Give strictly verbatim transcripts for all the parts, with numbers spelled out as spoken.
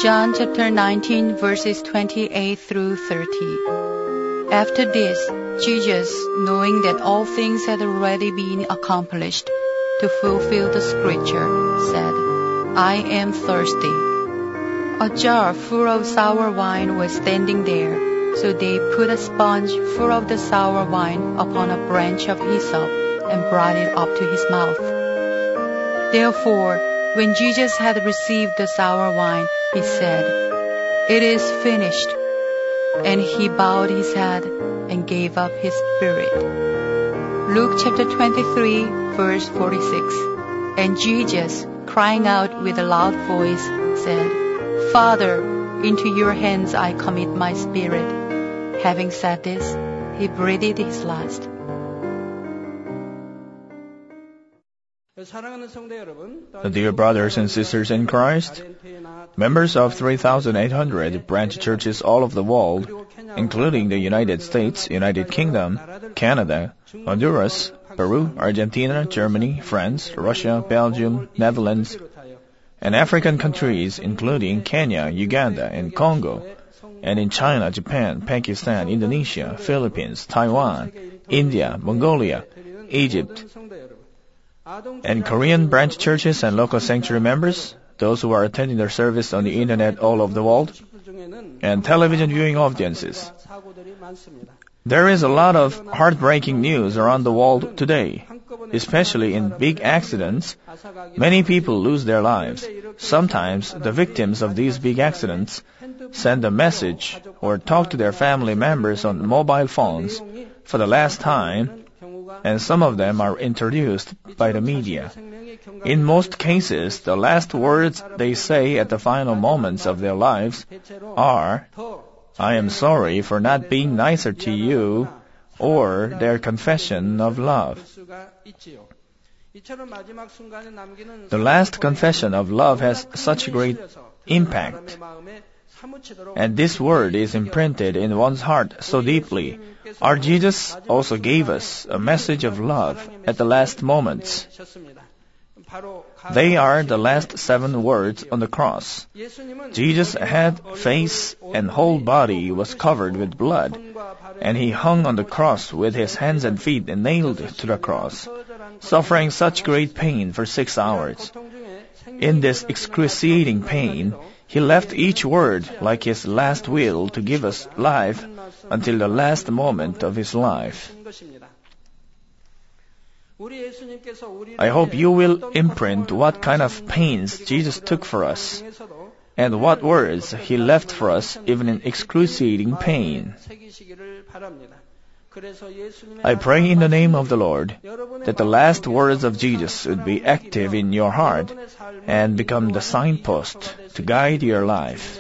John chapter nineteen, verses twenty-eight through thirty. After this, Jesus, knowing that all things had already been accomplished to fulfill the scripture, said, I am thirsty. A jar full of sour wine was standing there, so they put a sponge full of the sour wine upon a branch of hyssop and brought it up to his mouth. Therefore, when Jesus had received the sour wine, he said, It is finished. And he bowed his head and gave up his spirit. Luke chapter twenty-three, verse forty-six. And Jesus, crying out with a loud voice, said, Father, into your hands I commit my spirit. Having said this, he breathed his last. Dear brothers and sisters in Christ, members of three thousand eight hundred branch churches all over the world, including the United States, United Kingdom, Canada, Honduras, Peru, Argentina, Germany, France, Russia, Belgium, Netherlands, and African countries including Kenya, Uganda, and Congo, and in China, Japan, Pakistan, Indonesia, Philippines, Taiwan, India, Mongolia, Egypt, and Korean branch churches and local sanctuary members, those who are attending their service on the internet all over the world, and television viewing audiences. There is a lot of heartbreaking news around the world today, especially in big accidents. Many people lose their lives. Sometimes the victims of these big accidents send a message or talk to their family members on mobile phones for the last time, and some of them are introduced by the media. In most cases, the last words they say at the final moments of their lives are, I am sorry for not being nicer to you, or their confession of love. The last confession of love has such a great impact, and this word is imprinted in one's heart so deeply. Our Jesus also gave us a message of love at the last moments. They are the last seven words on the cross. Jesus' head, face, and whole body was covered with blood, and he hung on the cross with his hands and feet nailed to the cross, suffering such great pain for six hours. In this excruciating pain, he left each word like his last will to give us life until the last moment of his life. I hope you will imprint what kind of pains Jesus took for us, and what words he left for us even in excruciating pain. I pray in the name of the Lord that the last words of Jesus would be active in your heart and become the signpost to guide your life.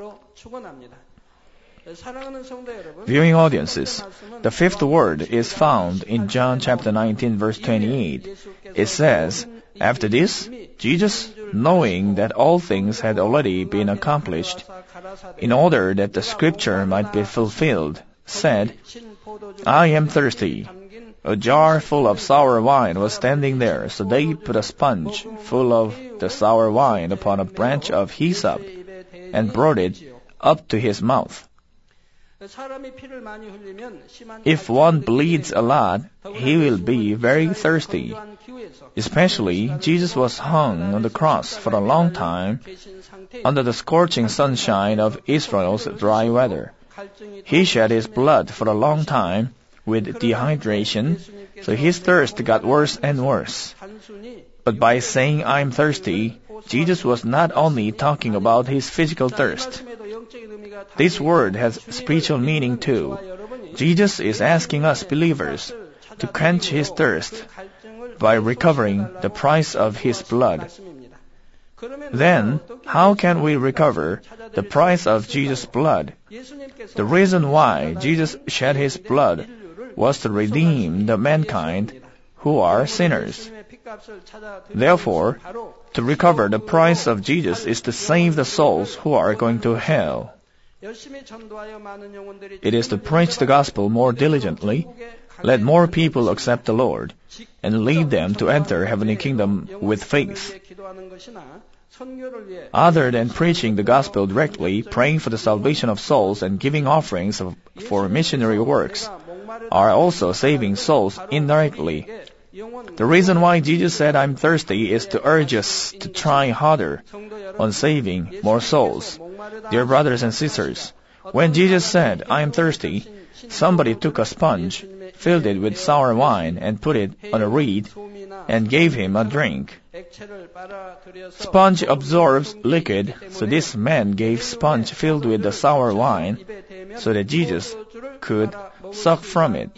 Viewing audiences, the fifth word is found in John chapter nineteen, verse twenty-eight. It says, After this, Jesus, knowing that all things had already been accomplished, in order that the scripture might be fulfilled, said, I am thirsty. A jar full of sour wine was standing there, so they put a sponge full of the sour wine upon a branch of hyssop and brought it up to his mouth. If one bleeds a lot, he will be very thirsty. Especially, Jesus was hung on the cross for a long time under the scorching sunshine of Israel's dry weather. He shed his blood for a long time with dehydration, so his thirst got worse and worse. But by saying, I'm thirsty, Jesus was not only talking about his physical thirst. This word has spiritual meaning too. Jesus is asking us believers to quench his thirst by recovering the price of his blood. Then, how can we recover the price of Jesus' blood? The reason why Jesus shed his blood was to redeem the mankind who are sinners. Therefore, to recover the price of Jesus is to save the souls who are going to hell. It is to preach the gospel more diligently, let more people accept the Lord, and lead them to enter heavenly kingdom with faith. Other than preaching the gospel directly, praying for the salvation of souls and giving offerings of, for missionary works are also saving souls indirectly. The reason why Jesus said, "I'm thirsty," is to urge us to try harder on saving more souls. Dear brothers and sisters, when Jesus said, "I am thirsty," somebody took a sponge, filled it with sour wine, and put it on a reed, and gave him a drink. Sponge absorbs liquid, so this man gave sponge filled with the sour wine, so that Jesus could suck from it.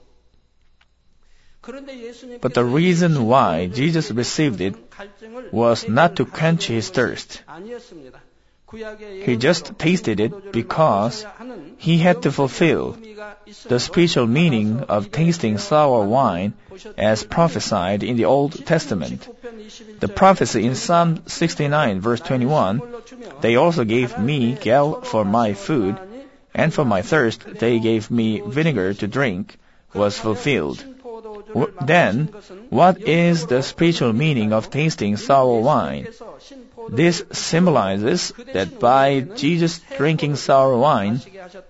But the reason why Jesus received it was not to quench his thirst. He just tasted it because he had to fulfill the spiritual meaning of tasting sour wine as prophesied in the Old Testament. The prophecy in Psalm sixty-nine verse twenty-one, "They also gave me gall for my food, and for my thirst they gave me vinegar to drink," was fulfilled. W- then, what is the spiritual meaning of tasting sour wine? This symbolizes that by Jesus drinking sour wine,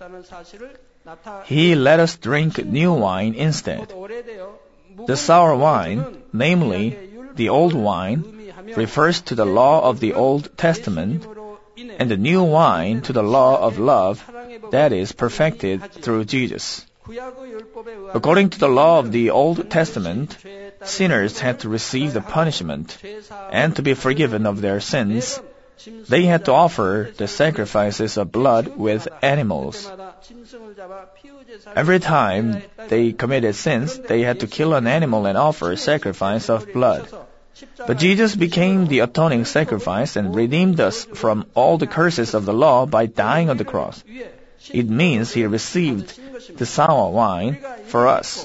he let us drink new wine instead. The sour wine, namely the old wine, refers to the law of the Old Testament, and the new wine to the law of love that is perfected through Jesus. According to the law of the Old Testament, sinners had to receive the punishment, and to be forgiven of their sins, they had to offer the sacrifices of blood with animals. Every time they committed sins, they had to kill an animal and offer a sacrifice of blood. But Jesus became the atoning sacrifice and redeemed us from all the curses of the law by dying on the cross. It means he received the sour wine for us.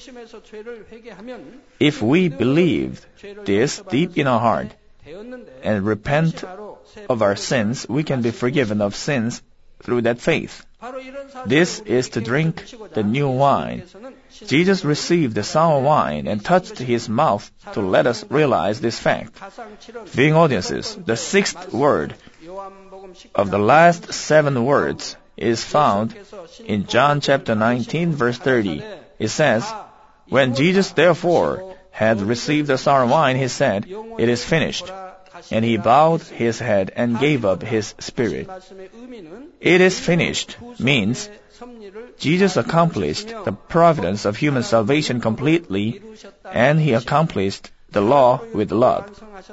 If we believed this deep in our heart and repent of our sins, we can be forgiven of sins through that faith. This is to drink the new wine. Jesus received the sour wine and touched his mouth to let us realize this fact. Viewing audiences, the sixth word of the last seven words is found in John chapter nineteen verse thirty. It says, "When Jesus therefore had received the sour wine, he said, 'It is finished.' And he bowed his head and gave up his spirit." "It is finished" means Jesus accomplished the providence of human salvation completely, and he accomplished the law with love.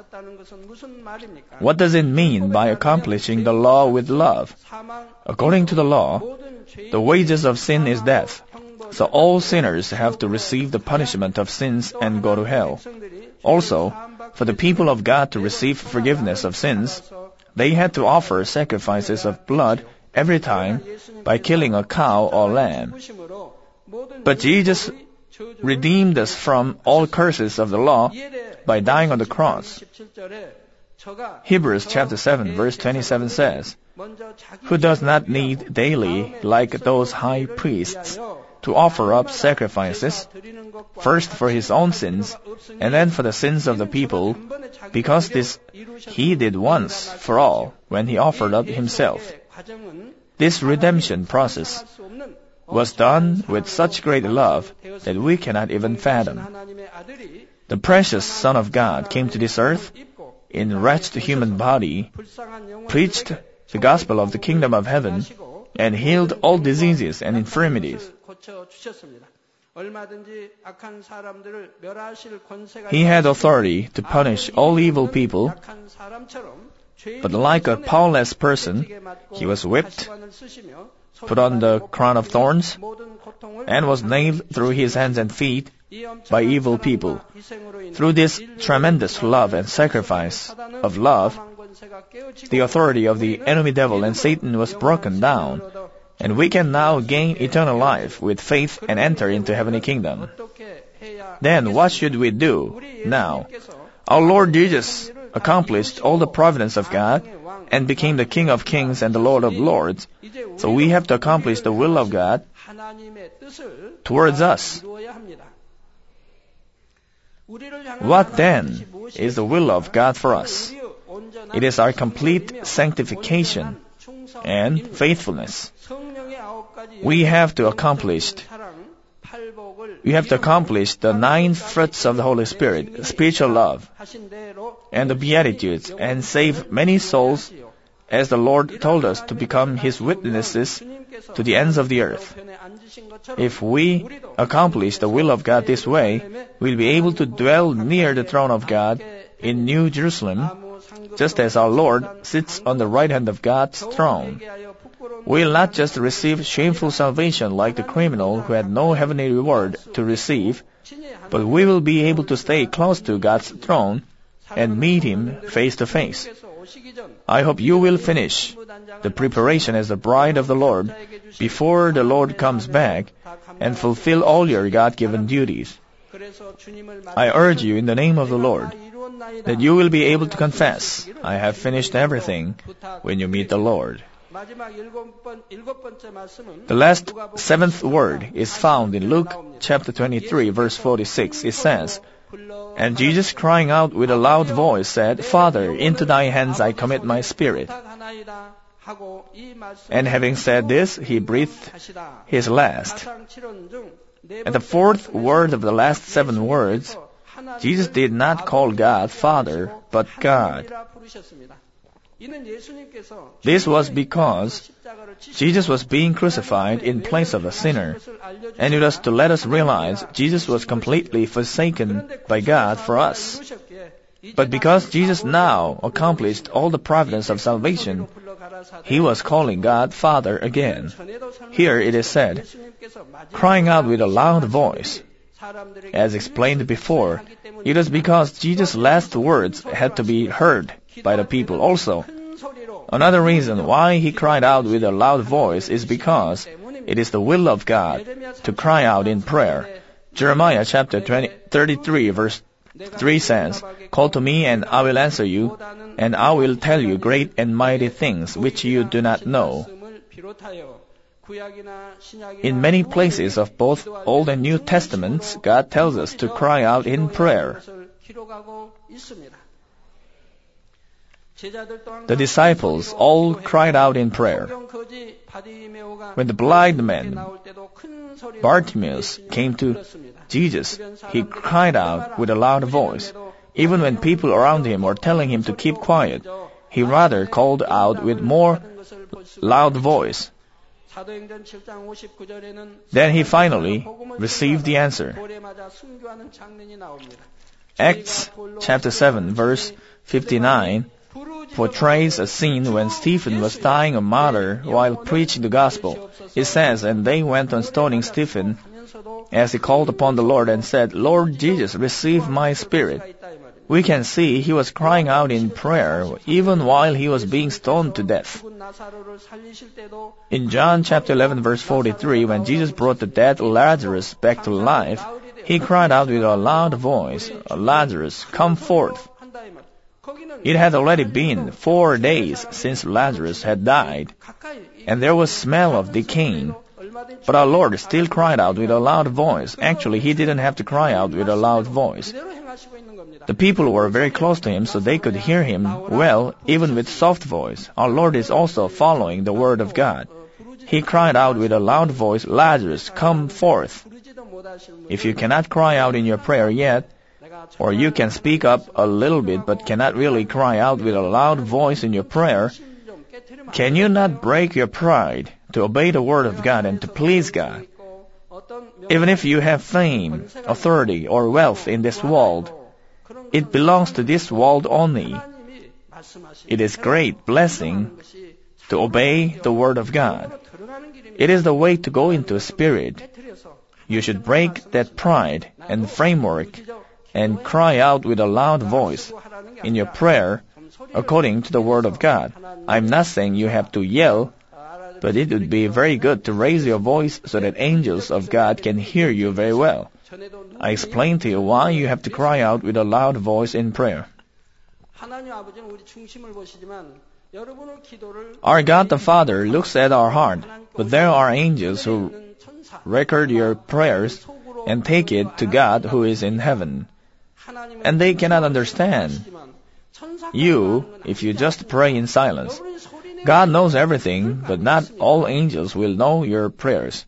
What does it mean by accomplishing the law with love? According to the law, the wages of sin is death. So all sinners have to receive the punishment of sins and go to hell. Also, for the people of God to receive forgiveness of sins, they had to offer sacrifices of blood every time by killing a cow or lamb. But Jesus redeemed us from all curses of the law by dying on the cross. Hebrews chapter seven verse twenty-seven says, "Who does not need daily, like those high priests, to offer up sacrifices, first for his own sins, and then for the sins of the people, because this he did once for all when he offered up himself." This redemption process was done with such great love that we cannot even fathom. The precious Son of God came to this earth in wretched human body, preached the gospel of the kingdom of heaven, and healed all diseases and infirmities. He had authority to punish all evil people, but like a powerless person, he was whipped, put on the crown of thorns, and was nailed through his hands and feet by evil people. Through this tremendous love and sacrifice of love, the authority of the enemy devil and Satan was broken down, and we can now gain eternal life with faith and enter into heavenly kingdom. Then what should we do now? Our Lord Jesus accomplished all the providence of God, and became the King of kings and the Lord of lords. So we have to accomplish the will of God towards us. What then is the will of God for us? It is our complete sanctification and faithfulness. We have to accomplish We have to accomplish the nine fruits of the Holy Spirit, spiritual love, and the Beatitudes, and save many souls, as the Lord told us to become His witnesses to the ends of the earth. If we accomplish the will of God this way, we'll be able to dwell near the throne of God in New Jerusalem, just as our Lord sits on the right hand of God's throne. We will not just receive shameful salvation like the criminal who had no heavenly reward to receive, but we will be able to stay close to God's throne and meet Him face to face. I hope you will finish the preparation as the bride of the Lord before the Lord comes back and fulfill all your God-given duties. I urge you in the name of the Lord that you will be able to confess, "I have finished everything," when you meet the Lord. The last seventh word is found in Luke chapter twenty-three, verse forty-six. It says, "And Jesus, crying out with a loud voice, said, Father, into thy hands I commit my spirit. And having said this, he breathed his last." At the fourth word of the last seven words, Jesus did not call God Father, but God. This was because Jesus was being crucified in place of a sinner, and it was to let us realize Jesus was completely forsaken by God for us. But because Jesus now accomplished all the providence of salvation, He was calling God Father again. Here it is said, crying out with a loud voice. As explained before, it was because Jesus' last words had to be heard by the people also. Another reason why He cried out with a loud voice is because it is the will of God to cry out in prayer. Jeremiah chapter thirty-three verse three says, "Call to me and I will answer you, and I will tell you great and mighty things which you do not know." In many places of both Old and New Testaments, God tells us to cry out in prayer. The disciples all cried out in prayer. When the blind man, Bartimaeus, came to Jesus, he cried out with a loud voice. Even when people around him were telling him to keep quiet, he rather called out with more loud voice. Then he finally received the answer. Acts chapter seven verse fifty-nine portrays a scene when Stephen was dying a martyr while preaching the gospel. It says, "And they went on stoning Stephen as he called upon the Lord and said, Lord Jesus, receive my spirit." We can see he was crying out in prayer even while he was being stoned to death. In John chapter eleven verse forty-three, when Jesus brought the dead Lazarus back to life, He cried out with a loud voice, "Lazarus, come forth." It had already been four days since Lazarus had died, and there was smell of decaying. But our Lord still cried out with a loud voice. Actually, He didn't have to cry out with a loud voice. The people were very close to Him, so they could hear Him well, even with soft voice. Our Lord is also following the Word of God. He cried out with a loud voice, "Lazarus, come forth." If you cannot cry out in your prayer yet, or you can speak up a little bit but cannot really cry out with a loud voice in your prayer, can you not break your pride to obey the Word of God and to please God? Even if you have fame, authority, or wealth in this world, it belongs to this world only. It is great blessing to obey the Word of God. It is the way to go into a spirit. You should break that pride and framework and cry out with a loud voice in your prayer according to the Word of God. I'm not saying you have to yell, but it would be very good to raise your voice so that angels of God can hear you very well. I explained to you why you have to cry out with a loud voice in prayer. Our God the Father looks at our heart, but there are angels who record your prayers and take it to God who is in heaven. And they cannot understand you if you just pray in silence. God knows everything, but not all angels will know your prayers.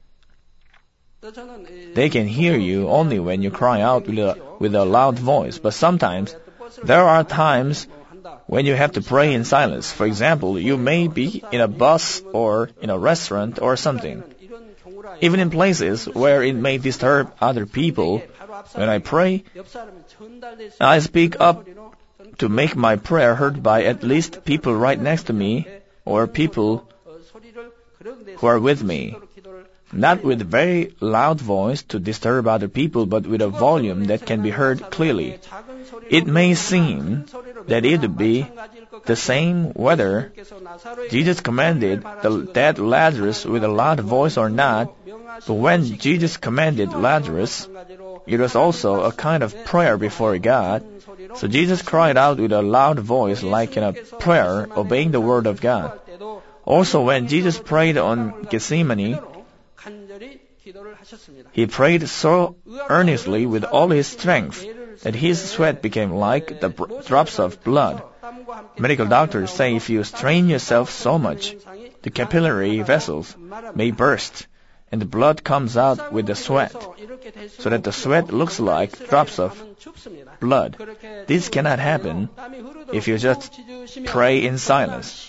They can hear you only when you cry out with a, with a loud voice, but sometimes there are times when you have to pray in silence. For example, you may be in a bus or in a restaurant or something. Even in places where it may disturb other people, when I pray, I speak up to make my prayer heard by at least people right next to me or people who are with me. Not with a very loud voice to disturb other people, but with a volume that can be heard clearly. It may seem that it would be the same whether Jesus commanded the dead Lazarus with a loud voice or not, but when Jesus commanded Lazarus, it was also a kind of prayer before God. So Jesus cried out with a loud voice like in a prayer, obeying the word of God. Also, when Jesus prayed on Gethsemane, he prayed so earnestly with all his strength that his sweat became like the drops of blood. Medical doctors say if you strain yourself so much, the capillary vessels may burst, and the blood comes out with the sweat, so that the sweat looks like drops of blood. This cannot happen if you just pray in silence.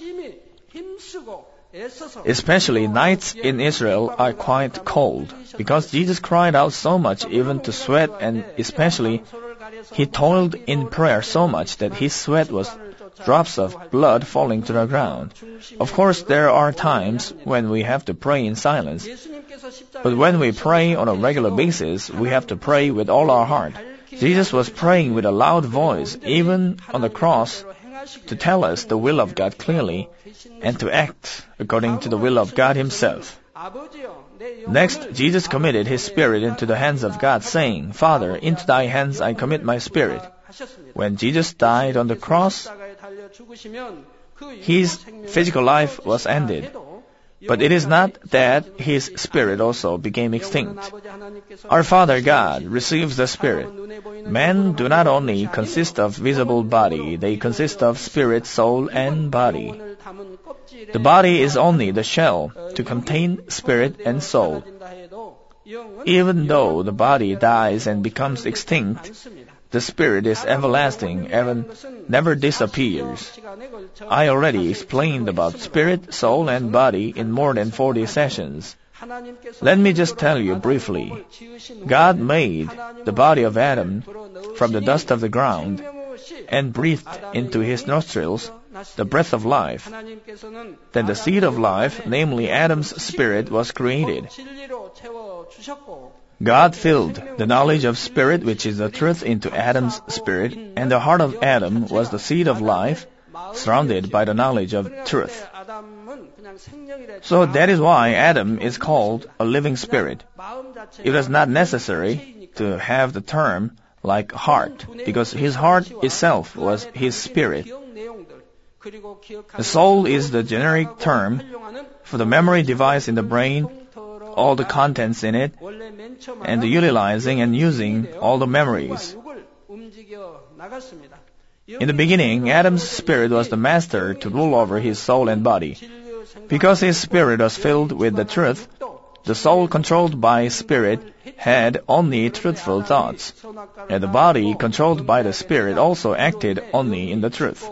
Especially nights in Israel are quite cold, because Jesus cried out so much even to sweat, and especially he toiled in prayer so much that his sweat was drops of blood falling to the ground. Of course, there are times when we have to pray in silence, but when we pray on a regular basis, we have to pray with all our heart. Jesus was praying with a loud voice, even on the cross, to tell us the will of God clearly and to act according to the will of God himself. Next, Jesus committed his spirit into the hands of God, saying, "Father, into thy hands I commit my spirit." When Jesus died on the cross, his physical life was ended. But it is not that his spirit also became extinct. Our Father God receives the spirit. Men do not only consist of visible body, they consist of spirit, soul, and body. The body is only the shell to contain spirit and soul. Even though the body dies and becomes extinct, the spirit is everlasting and never disappears. I already explained about spirit, soul, and body in more than forty sessions. Let me just tell you briefly. God made the body of Adam from the dust of the ground and breathed into his nostrils the breath of life. Then the seed of life, namely Adam's spirit, was created. God filled the knowledge of spirit, which is the truth, into Adam's spirit, and the heart of Adam was the seed of life, surrounded by the knowledge of truth. So that is why Adam is called a living spirit. It was not necessary to have the term like heart, because his heart itself was his spirit. The soul is the generic term for the memory device in the brain, all the contents in it, and the utilizing and using all the memories. In the beginning, Adam's spirit was the master to rule over his soul and body. Because his spirit was filled with the truth, the soul controlled by spirit had only truthful thoughts, and the body controlled by the spirit also acted only in the truth.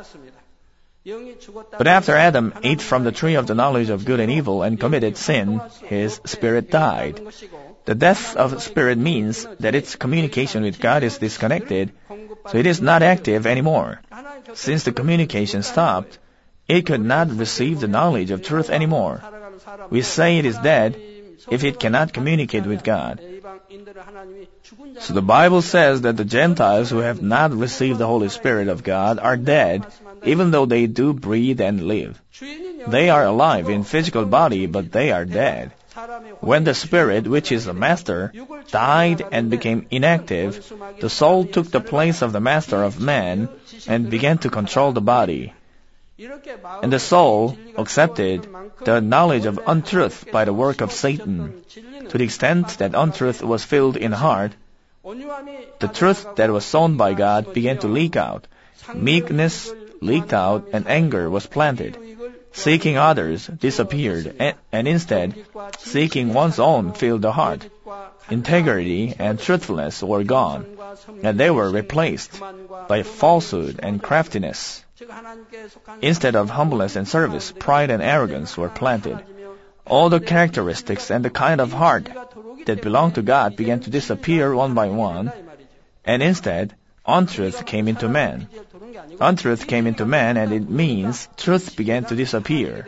But after Adam ate from the tree of the knowledge of good and evil and committed sin, his spirit died. The death of spirit means that its communication with God is disconnected, so it is not active anymore. Since the communication stopped, it could not receive the knowledge of truth anymore. We say it is dead if it cannot communicate with God. So the Bible says that the Gentiles who have not received the Holy Spirit of God are dead, even though they do breathe and live. They are alive in physical body, but they are dead. When the spirit, which is the master, died and became inactive, the soul took the place of the master of man and began to control the body. And the soul accepted the knowledge of untruth by the work of Satan. To the extent that untruth was filled in heart, the truth that was sown by God began to leak out. Meekness leaked out and anger was planted. Seeking others disappeared, and, and instead, seeking one's own filled the heart. Integrity and truthfulness were gone, and they were replaced by falsehood and craftiness. Instead of humbleness and service, pride and arrogance were planted. All the characteristics and the kind of heart that belonged to God began to disappear one by one, and instead, untruth came into man. Untruth came into man, and it means truth began to disappear.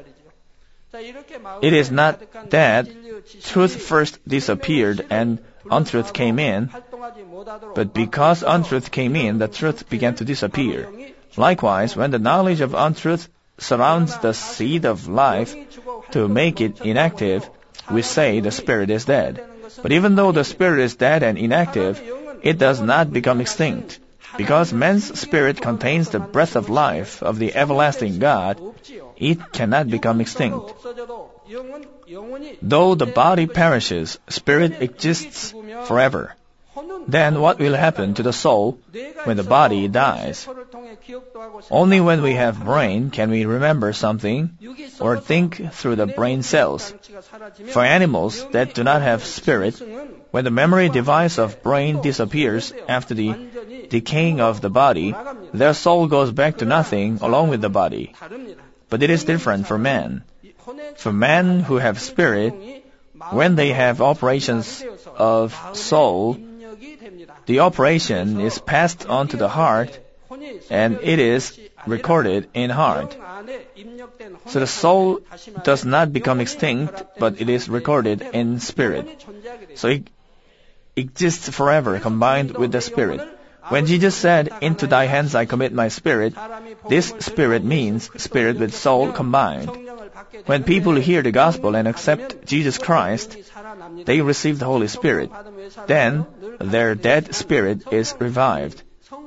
It is not that truth first disappeared and untruth came in, but because untruth came in, the truth began to disappear. Likewise, when the knowledge of untruth surrounds the seed of life to make it inactive, we say the spirit is dead. But even though the spirit is dead and inactive, it does not become extinct. Because man's spirit contains the breath of life of the everlasting God, it cannot become extinct. Though the body perishes, spirit exists forever. Then what will happen to the soul when the body dies? Only when we have brain can we remember something or think through the brain cells. For animals that do not have spirit, when the memory device of brain disappears after the decaying of the body, their soul goes back to nothing along with the body. But it is different for man. For men who have spirit, when they have operations of soul, the operation is passed on to the heart, and it is recorded in heart. So the soul does not become extinct, but it is recorded in spirit. So it exists forever combined with the spirit. When Jesus said, "Into thy hands I commit my spirit," this spirit means spirit with soul combined. When people hear the gospel and accept Jesus Christ, they receive the Holy Spirit. Then their dead spirit is revived.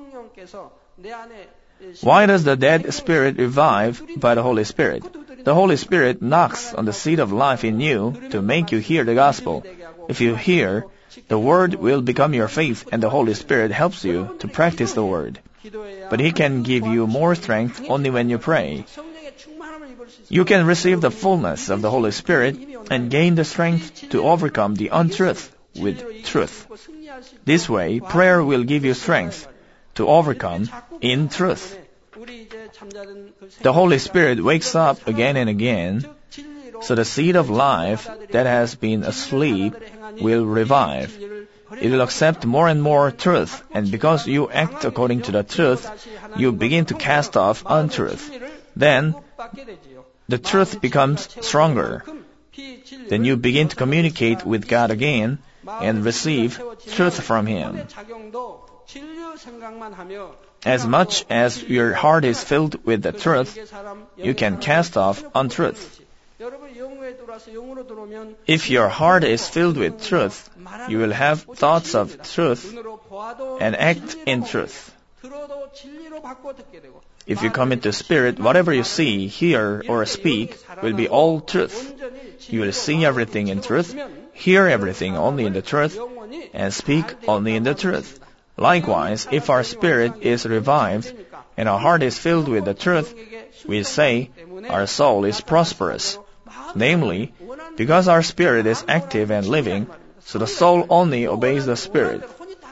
Why does the dead spirit revive by the Holy Spirit? The Holy Spirit knocks on the seed of life in you to make you hear the gospel. If you hear, the word will become your faith, and the Holy Spirit helps you to practice the word. But He can give you more strength only when you pray. You can receive the fullness of the Holy Spirit and gain the strength to overcome the untruth with truth. This way, prayer will give you strength to overcome in truth. The Holy Spirit wakes up again and again, so the seed of life that has been asleep will revive. It will accept more and more truth, and because you act according to the truth, you begin to cast off untruth. Then, the truth becomes stronger. Then you begin to communicate with God again and receive truth from Him. As much as your heart is filled with the truth, you can cast off untruth. If your heart is filled with truth, you will have thoughts of truth and act in truth. If you come into spirit, whatever you see, hear, or speak will be all truth. You will see everything in truth, hear everything only in the truth, and speak only in the truth. Likewise, if our spirit is revived and our heart is filled with the truth, we say our soul is prosperous. Namely, because our spirit is active and living, so the soul only obeys the spirit.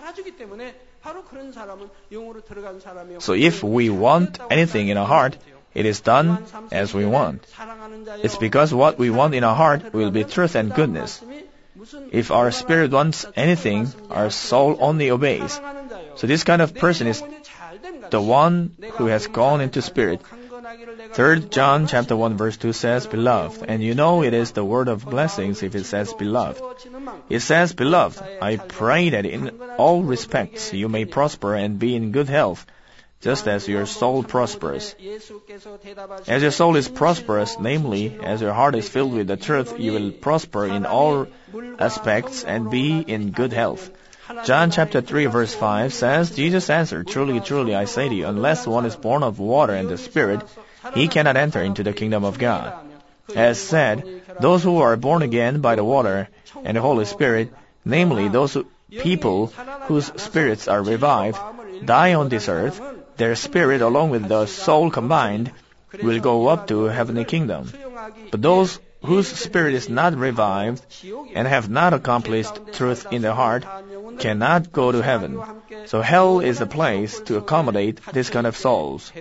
So if we want anything in our heart, it is done as we want. It's because what we want in our heart will be truth and goodness. If our spirit wants anything, our soul only obeys. So this kind of person is the one who has gone into spirit. Third John chapter one verse two says, "Beloved," and you know it is the word of blessings if it says beloved. It says, "Beloved, I pray that in all respects you may prosper and be in good health, just as your soul prospers. As your soul is prosperous, namely, as your heart is filled with the truth, you will prosper in all aspects and be in good health. John chapter three verse five says, Jesus answered, Truly, truly, I say to you, unless one is born of water and the Spirit, he cannot enter into the kingdom of God. As said, those who are born again by the water and the Holy Spirit, namely those who, people whose spirits are revived, die on this earth, their spirit along with the soul combined will go up to heavenly kingdom. But those whose spirit is not revived and have not accomplished truth in their heart cannot go to heaven. So hell is the place to accommodate this kind of souls.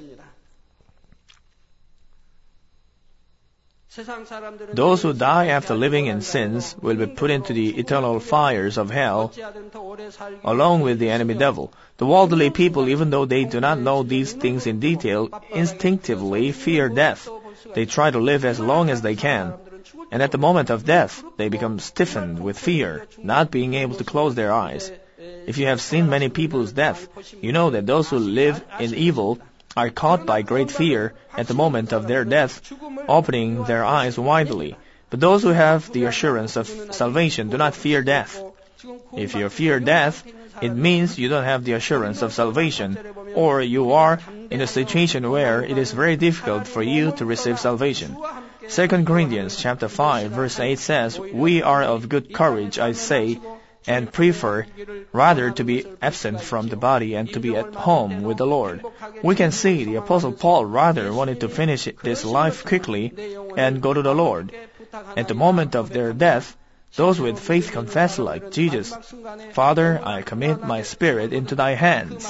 Those who die after living in sins will be put into the eternal fires of hell along with the enemy devil. The worldly people, even though they do not know these things in detail, instinctively fear death. They try to live as long as they can. And at the moment of death, they become stiffened with fear, not being able to close their eyes. If you have seen many people's death, you know that those who live in evil are caught by great fear at the moment of their death, opening their eyes widely. But those who have the assurance of salvation do not fear death. If you fear death, it means you don't have the assurance of salvation, or you are in a situation where it is very difficult for you to receive salvation. Second Corinthians chapter five verse eight says, We are of good courage, I say, and prefer rather to be absent from the body and to be at home with the Lord. We can see the Apostle Paul rather wanted to finish this life quickly and go to the Lord. At the moment of their death, those with faith confess like Jesus, Father, I commit my spirit into thy hands.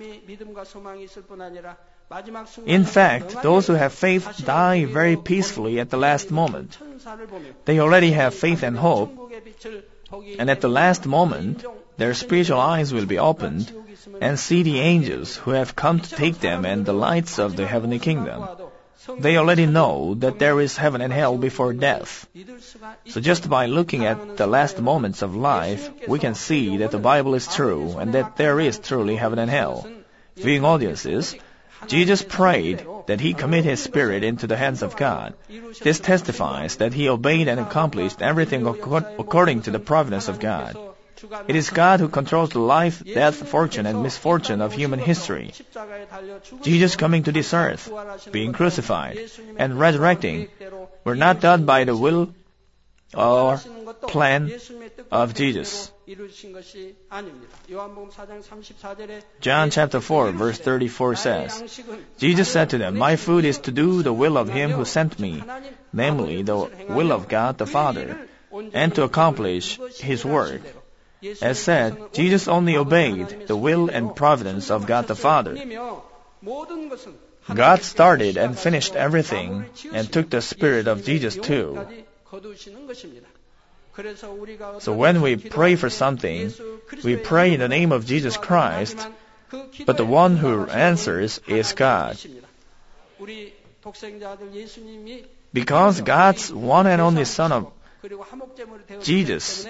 In fact, those who have faith die very peacefully at the last moment. They already have faith and hope, and at the last moment, their spiritual eyes will be opened and see the angels who have come to take them and the lights of the heavenly kingdom. They already know that there is heaven and hell before death. So just by looking at the last moments of life, we can see that the Bible is true and that there is truly heaven and hell. Viewing audiences, Jesus prayed that he commit his spirit into the hands of God. This testifies that he obeyed and accomplished everything according to the providence of God. It is God who controls the life, death, fortune, and misfortune of human history. Jesus coming to this earth, being crucified, and resurrecting were not done by the will or plan of Jesus. John chapter four verse thirty-four says, Jesus said to them, My food is to do the will of him who sent me, namely the will of God the Father, and to accomplish his work. As said, Jesus only obeyed the will and providence of God the Father. God started and finished everything and took the spirit of Jesus too. So when we pray for something, we pray in the name of Jesus Christ, but the one who answers is God. Because God's one and only Son of Jesus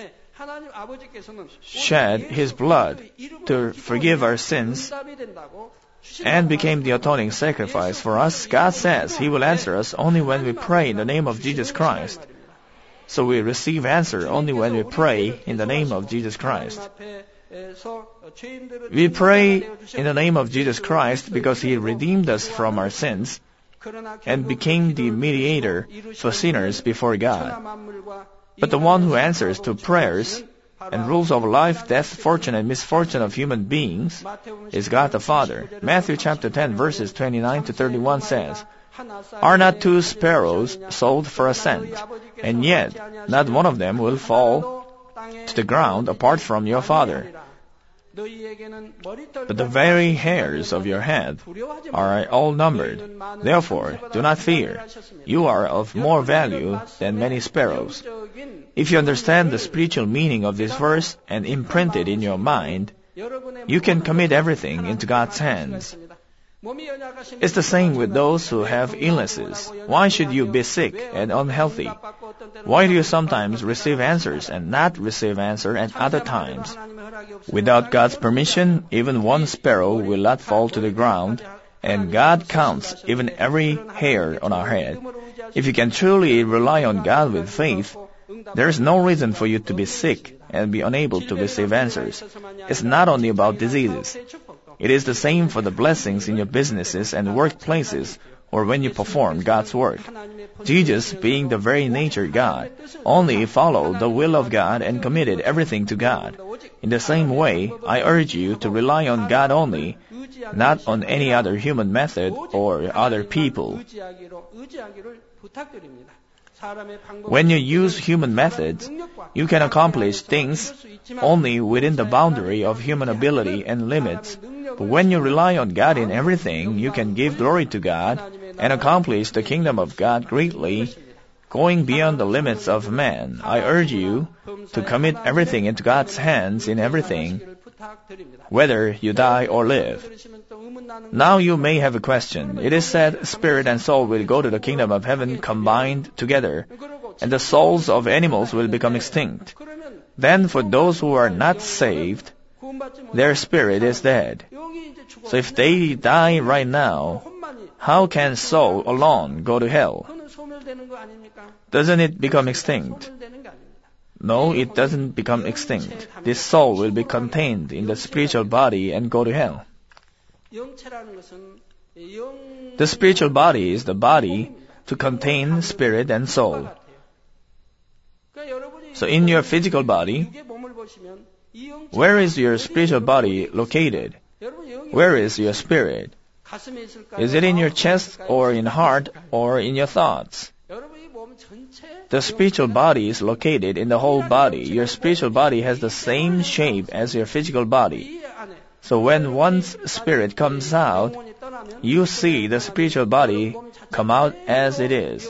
shed his blood to forgive our sins and became the atoning sacrifice for us, God says he will answer us only when we pray in the name of Jesus Christ. So we receive answer only when we pray in the name of Jesus Christ. We pray in the name of Jesus Christ because he redeemed us from our sins and became the mediator for sinners before God. But the one who answers to prayers and rules over life, death, fortune, and misfortune of human beings is God the Father. Matthew chapter ten verses twenty-nine to thirty-one says, Are not two sparrows sold for a cent, and yet not one of them will fall to the ground apart from your Father? But the very hairs of your head are all numbered. Therefore, do not fear. You are of more value than many sparrows. If you understand the spiritual meaning of this verse and imprint it in your mind, you can commit everything into God's hands. It's the same with those who have illnesses. Why should you be sick and unhealthy? Why do you sometimes receive answers and not receive answer at other times? Without God's permission, even one sparrow will not fall to the ground, and God counts even every hair on our head. If you can truly rely on God with faith, there is no reason for you to be sick and be unable to receive answers. It's not only about diseases. It is the same for the blessings in your businesses and workplaces, or when you perform God's work. Jesus, being the very nature God, only followed the will of God and committed everything to God. In the same way, I urge you to rely on God only, not on any other human method or other people. When you use human methods, you can accomplish things only within the boundary of human ability and limits. But when you rely on God in everything, you can give glory to God and accomplish the kingdom of God greatly, going beyond the limits of man. I urge you to commit everything into God's hands in everything, whether you die or live. Now you may have a question. It is said spirit and soul will go to the kingdom of heaven combined together, and the souls of animals will become extinct. Then for those who are not saved, their spirit is dead. So if they die right now, how can soul alone go to hell? Doesn't it become extinct? No, it doesn't become extinct. This soul will be contained in the spiritual body and go to hell. The spiritual body is the body to contain spirit and soul. So in your physical body, where is your spiritual body located? Where is your spirit? Is it in your chest or in heart or in your thoughts? The spiritual body is located in the whole body. Your spiritual body has the same shape as your physical body. So when one's spirit comes out, you see the spiritual body come out as it is.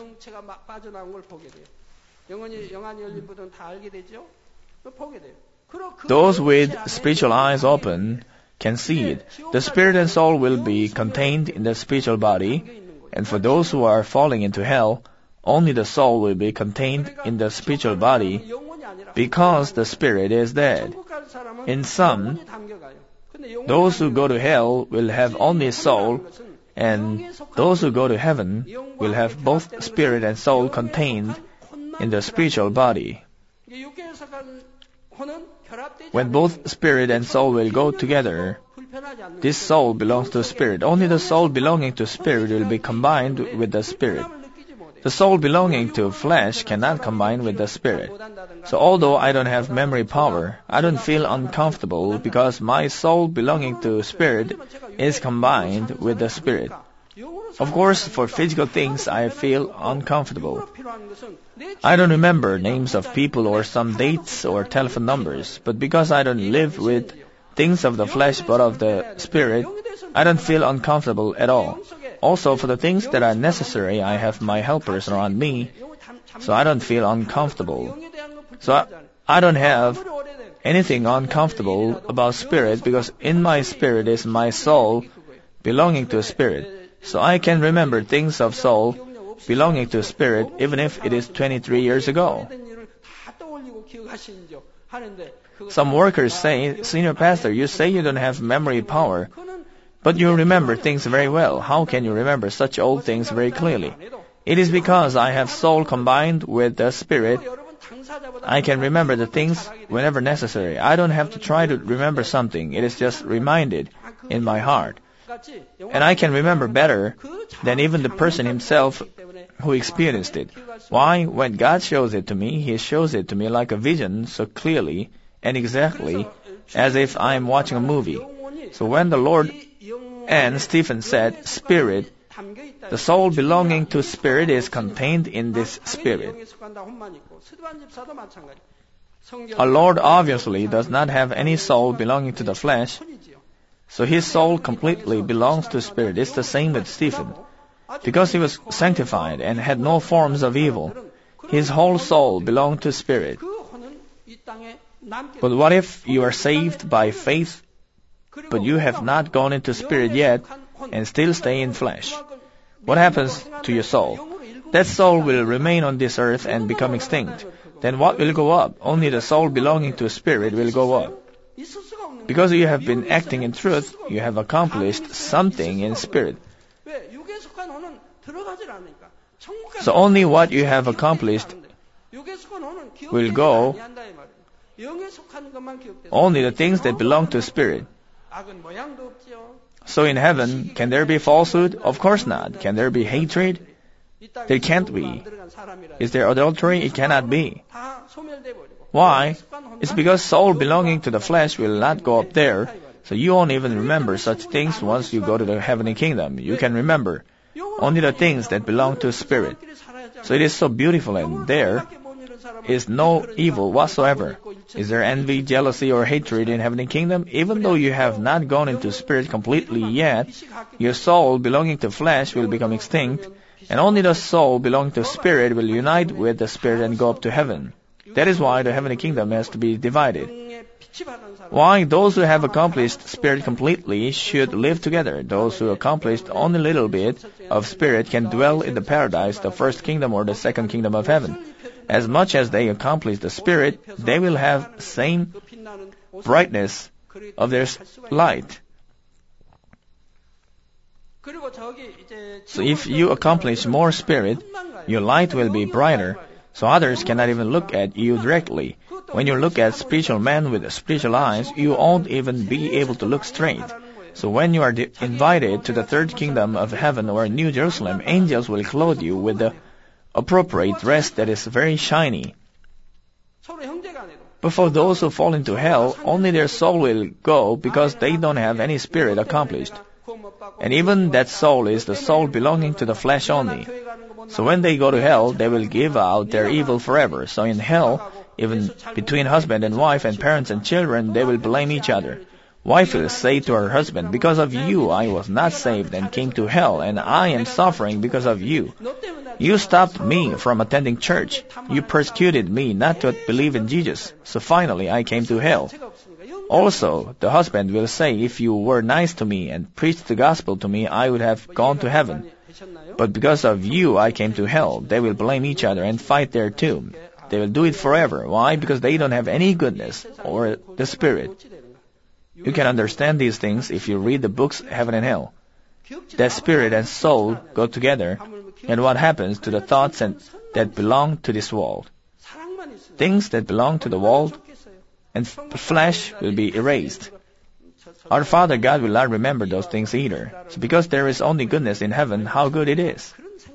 Those with spiritual eyes open can see it. The spirit and soul will be contained in the spiritual body, and for those who are falling into hell, only the soul will be contained in the spiritual body, because the spirit is dead. In sum, those who go to hell will have only soul, and those who go to heaven will have both spirit and soul contained in the spiritual body. When both spirit and soul will go together, this soul belongs to spirit. Only the soul belonging to spirit will be combined with the spirit. The soul belonging to flesh cannot combine with the spirit. So although I don't have memory power, I don't feel uncomfortable because my soul belonging to spirit is combined with the spirit. Of course, for physical things, I feel uncomfortable. I don't remember names of people or some dates or telephone numbers, but because I don't live with things of the flesh but of the spirit, I don't feel uncomfortable at all. Also, for the things that are necessary, I have my helpers around me, so I don't feel uncomfortable. So I, I don't have anything uncomfortable about spirit because in my spirit is my soul belonging to spirit. So I can remember things of soul belonging to spirit even if it is twenty-three years ago. Some workers say, "Senior pastor, you say you don't have memory power, but you remember things very well. How can you remember such old things very clearly?" It is because I have soul combined with the spirit. I can remember the things whenever necessary. I don't have to try to remember something. It is just reminded in my heart. And I can remember better than even the person himself who experienced it. Why? When God shows it to me, He shows it to me like a vision, so clearly and exactly as if I am watching a movie. So when the Lord and Stephen said, "Spirit," the soul belonging to spirit is contained in this spirit. Our Lord obviously does not have any soul belonging to the flesh, so His soul completely belongs to spirit. It's the same with Stephen. Because he was sanctified and had no forms of evil, his whole soul belonged to spirit. But what if you are saved by faith, but you have not gone into spirit yet and still stay in flesh? What happens to your soul? That soul will remain on this earth and become extinct. Then what will go up? Only the soul belonging to spirit will go up. Because you have been acting in truth, you have accomplished something in spirit. So only what you have accomplished will go. Only the things that belong to spirit. So in heaven, can there be falsehood? Of course not. Can there be hatred? There can't be. Is there adultery? It cannot be. Why? It's because soul belonging to the flesh will not go up there, so you won't even remember such things once you go to the heavenly kingdom. You can remember only the things that belong to spirit. So it is so beautiful, and there is no evil whatsoever. Is there envy, jealousy, or hatred in heavenly kingdom? Even though you have not gone into spirit completely yet, your soul belonging to flesh will become extinct, and only the soul belonging to spirit will unite with the spirit and go up to heaven. That is why the heavenly kingdom has to be divided. Why those who have accomplished spirit completely should live together. Those who accomplished only a little bit of spirit can dwell in the paradise, the first kingdom or the second kingdom of heaven. As much as they accomplish the spirit, they will have same brightness of their light. So if you accomplish more spirit, your light will be brighter, so others cannot even look at you directly. When you look at spiritual men with spiritual eyes, you won't even be able to look straight. So when you are invited to the third kingdom of heaven or New Jerusalem, angels will clothe you with the appropriate dress that is very shiny. But for those who fall into hell, only their soul will go because they don't have any spirit accomplished. And even that soul is the soul belonging to the flesh only. So when they go to hell, they will give out their evil forever. So in hell, even between husband and wife and parents and children, they will blame each other. Wife will say to her husband, because of you I was not saved and came to hell, and I am suffering because of you. You stopped me from attending church. You persecuted me not to believe in Jesus. So finally I came to hell. Also, the husband will say, if you were nice to me and preached the gospel to me, I would have gone to heaven. But because of you I came to hell. They will blame each other and fight there too. They will do it forever. Why? Because they don't have any goodness or the spirit. You can understand these things if you read the books Heaven and Hell. That spirit and soul go together, and what happens to the thoughts and that belong to this world? Things that belong to the world and flesh will be erased. Our Father God will not remember those things either. So because there is only goodness in heaven, how good it is.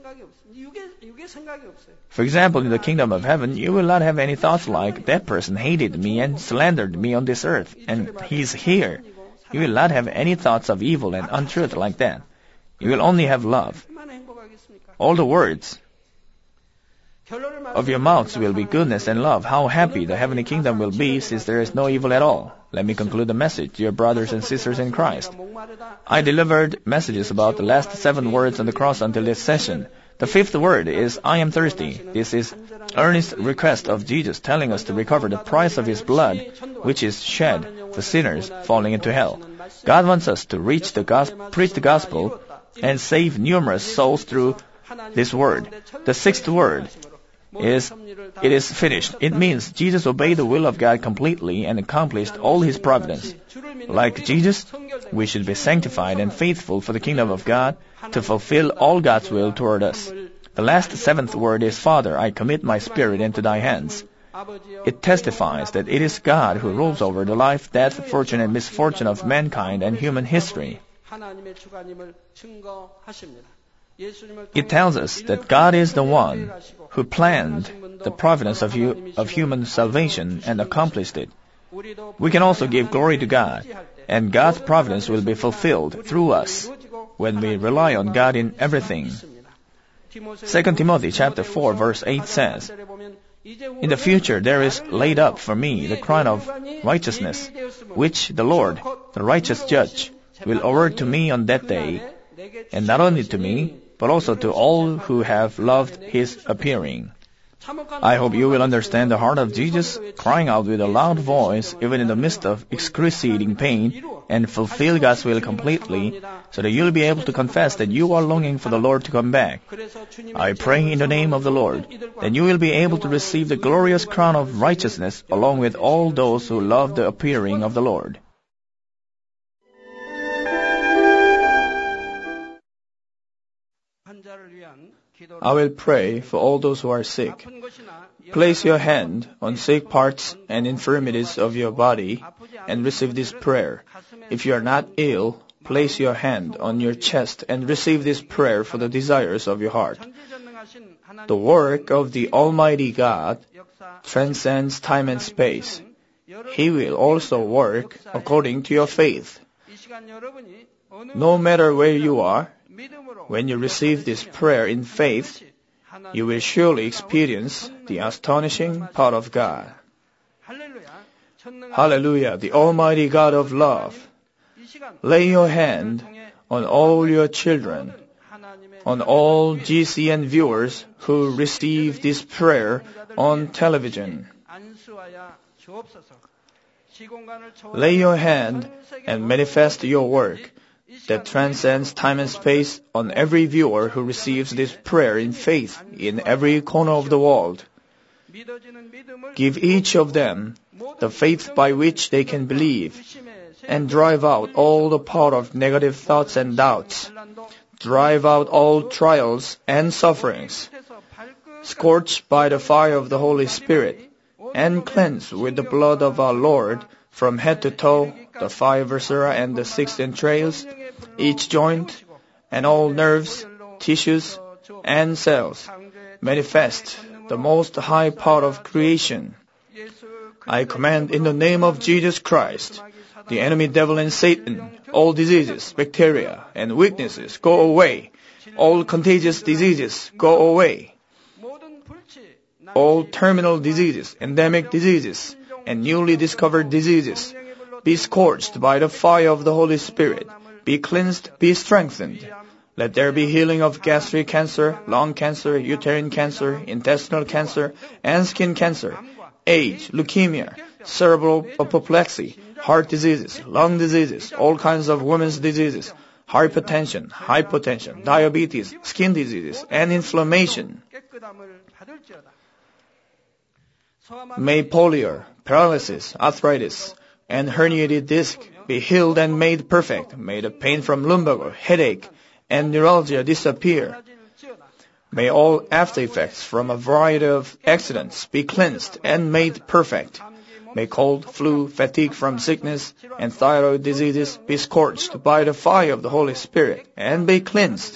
For example, in the kingdom of heaven, you will not have any thoughts like, that person hated me and slandered me on this earth, and he's here. You will not have any thoughts of evil and untruth like that. You will only have love. All the words of your mouths will be goodness and love. How happy the heavenly kingdom will be since there is no evil at all. Let me conclude the message, dear brothers and sisters in Christ. I delivered messages about the last seven words on the cross until this session. The fifth word is, I am thirsty. This is earnest request of Jesus telling us to recover the price of His blood, which is shed for sinners falling into hell. God wants us to reach the gospel, preach the gospel and save numerous souls through this word. The sixth word is, it is finished. It means Jesus obeyed the will of God completely and accomplished all His providence. Like Jesus, we should be sanctified and faithful for the kingdom of God to fulfill all God's will toward us. The last seventh word is, Father, I commit my spirit into thy hands. It testifies that it is God who rules over the life, death, fortune, and misfortune of mankind and human history. It tells us that God is the one who planned the providence of, hu- of human salvation and accomplished it. We can also give glory to God, and God's providence will be fulfilled through us when we rely on God in everything. Second Timothy chapter four verse eight says, in the future there is laid up for me the crown of righteousness, which the Lord, the righteous judge, will award to me on that day, and not only to me, but also to all who have loved His appearing. I hope you will understand the heart of Jesus, crying out with a loud voice, even in the midst of excruciating pain, and fulfill God's will completely, so that you'll be able to confess that you are longing for the Lord to come back. I pray in the name of the Lord that you will be able to receive the glorious crown of righteousness along with all those who love the appearing of the Lord. I will pray for all those who are sick. Place your hand on sick parts and infirmities of your body and receive this prayer. If you are not ill, place your hand on your chest and receive this prayer for the desires of your heart. The work of the Almighty God transcends time and space. He will also work according to your faith. No matter where you are, when you receive this prayer in faith, you will surely experience the astonishing power of God. Hallelujah, the Almighty God of love. Lay your hand on all your children, on all G C N viewers who receive this prayer on television. Lay your hand and manifest your work that transcends time and space on every viewer who receives this prayer in faith in every corner of the world. Give each of them the faith by which they can believe and drive out all the power of negative thoughts and doubts. Drive out all trials and sufferings. Scorch by the fire of the Holy Spirit and cleanse with the blood of our Lord from head to toe, the five viscera and the six entrails, each joint, and all nerves, tissues, and cells. Manifest the most high power of creation. I command in the name of Jesus Christ, the enemy devil and Satan, all diseases, bacteria, and weaknesses, go away. All contagious diseases, go away. All terminal diseases, endemic diseases, and newly discovered diseases, be scorched by the fire of the Holy Spirit. Be cleansed, be strengthened. Let there be healing of gastric cancer, lung cancer, uterine cancer, intestinal cancer, and skin cancer, AIDS, leukemia, cerebral apoplexy, heart diseases, lung diseases, all kinds of women's diseases, hypertension, hypotension, diabetes, skin diseases, and inflammation. May polio, paralysis, arthritis, and herniated disc be healed and made perfect. May the pain from lumbago, headache, and neuralgia disappear. May all after effects from a variety of accidents be cleansed and made perfect. May cold, flu, fatigue from sickness, and thyroid diseases be scorched by the fire of the Holy Spirit and be cleansed.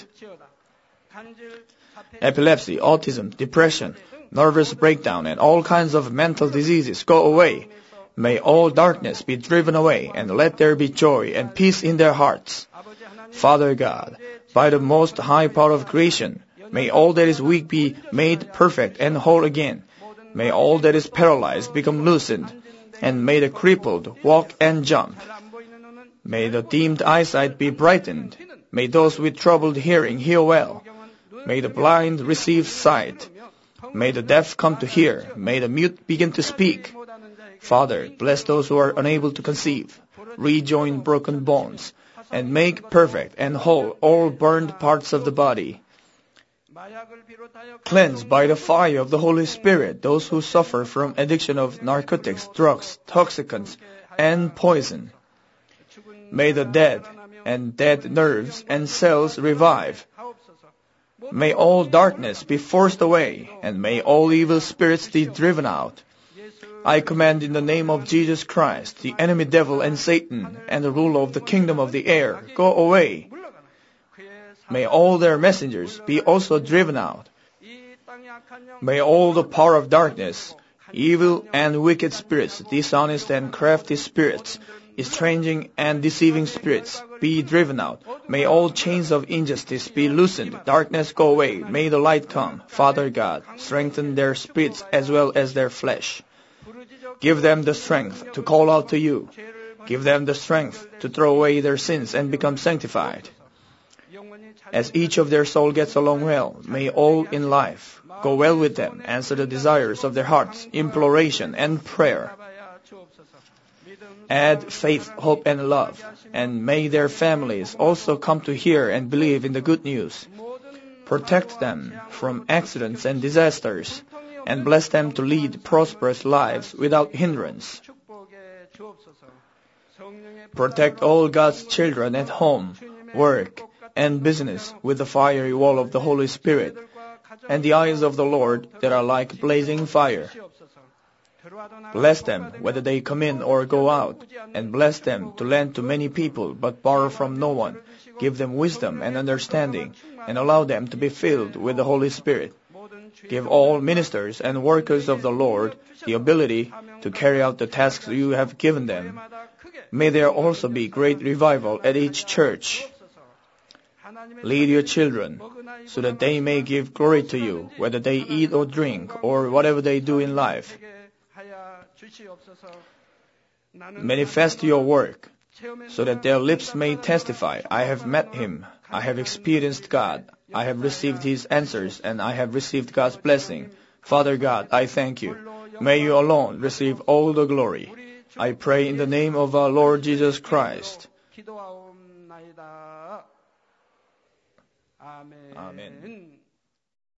Epilepsy, autism, depression, nervous breakdown, and all kinds of mental diseases go away. May all darkness be driven away, and let there be joy and peace in their hearts. Father God, by the most high power of creation, may all that is weak be made perfect and whole again. May all that is paralyzed become loosened, and may the crippled walk and jump. May the dimmed eyesight be brightened. May those with troubled hearing hear well. May the blind receive sight. May the deaf come to hear. May the mute begin to speak. Father, bless those who are unable to conceive, rejoin broken bones, and make perfect and whole all burned parts of the body. Cleanse by the fire of the Holy Spirit those who suffer from addiction of narcotics, drugs, toxicants, and poison. May the dead and dead nerves and cells revive. May all darkness be forced away, and may all evil spirits be driven out. I command in the name of Jesus Christ, the enemy devil and Satan, and the ruler of the kingdom of the air, go away. May all their messengers be also driven out. May all the power of darkness, evil and wicked spirits, dishonest and crafty spirits, estranging and deceiving spirits be driven out. May all chains of injustice be loosened, darkness go away, may the light come. Father God, strengthen their spirits as well as their flesh. Give them the strength to call out to you. Give them the strength to throw away their sins and become sanctified. As each of their soul gets along well, may all in life go well with them, answer the desires of their hearts, imploration and prayer. Add faith, hope, and love, and may their families also come to hear and believe in the good news. Protect them from accidents and disasters, and bless them to lead prosperous lives without hindrance. Protect all God's children at home, work, and business with the fiery wall of the Holy Spirit, and the eyes of the Lord that are like blazing fire. Bless them, whether they come in or go out, and bless them to lend to many people, but borrow from no one. Give them wisdom and understanding, and allow them to be filled with the Holy Spirit. Give all ministers and workers of the Lord the ability to carry out the tasks you have given them. May there also be great revival at each church. Lead your children, so that they may give glory to you, whether they eat or drink, or whatever they do in life. Manifest your work, so that their lips may testify, I have met him, I have experienced God, I have received his answers, and I have received God's blessing. Father God, I thank you. May you alone receive all the glory. I pray in the name of our Lord Jesus Christ. Amen.